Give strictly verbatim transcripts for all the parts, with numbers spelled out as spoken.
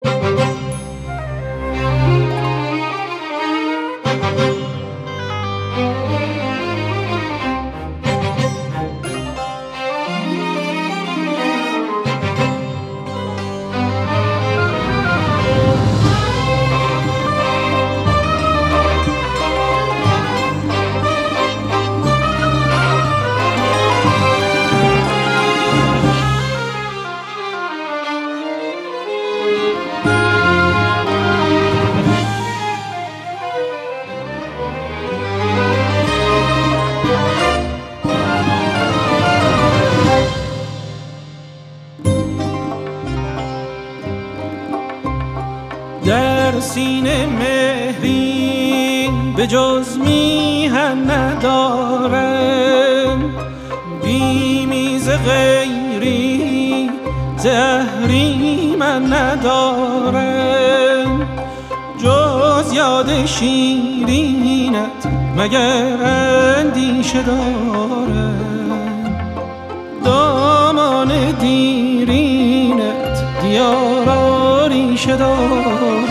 در سینه مهری به جز میهن ندارم، بیمی ز غیری زهری من ندارم، جز یاد شیرینت مگر اندیشه دارم، دامان دیرینت دیارا ریشه دارم.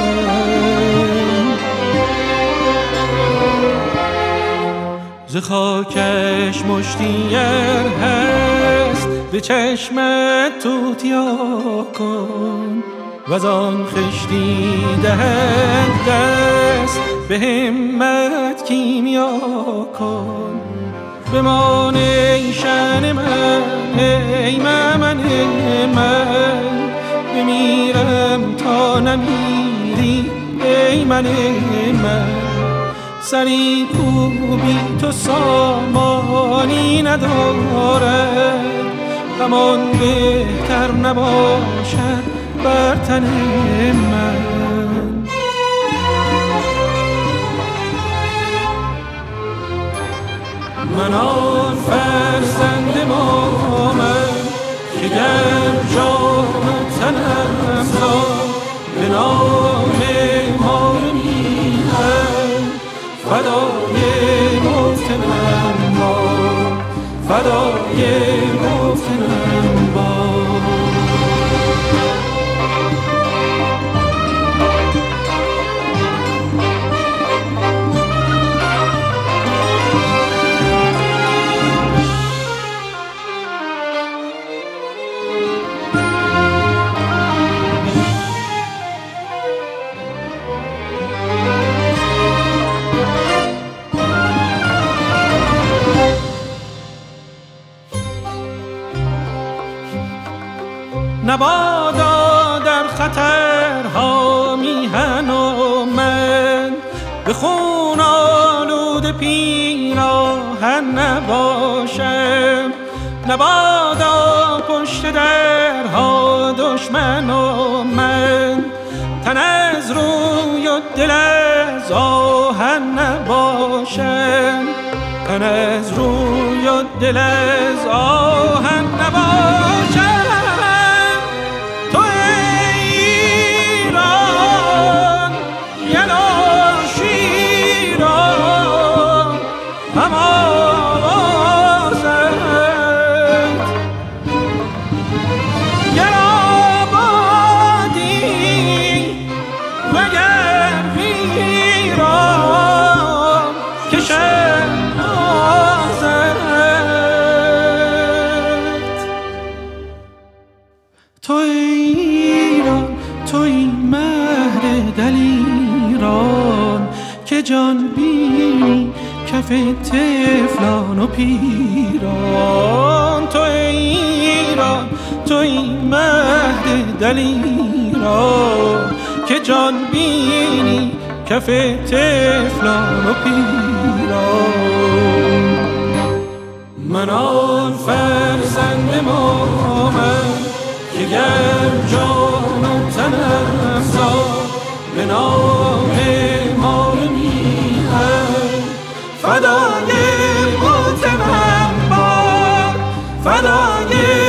ز خاکش مشتیر هست به چشمت توتیا کن، وز آن خشتی دهد دست به همت کیمیا کن. بمان ای شن من ای من من، بمیرم تا نمیری ای من من، سری کو بی تو سامانی ندارد، همان بهتر نباشد بر تن من. من آن فرزند مومن که گر جان و تنم داد به نام ما میهن، فدای مفتنم باد، فدای مفتنم باد. نبادا در خطرها میهن و من، به خون آلود پیراهن نباشم. نبادا پشت درها دشمن و من، تن از روی و دل از آهن نباشم، تن از روی و دل از آهن نباشم. تو ایران، تو این مهد دلیران که جان بینی کف طفلان و پیران. تو ایران، تو این مهد دلیران که جان بینی کف طفلان و پیران. من آن فرزند مومن که گر جان و تنم داد به نام ما میهن، فدای متمم باد، فدای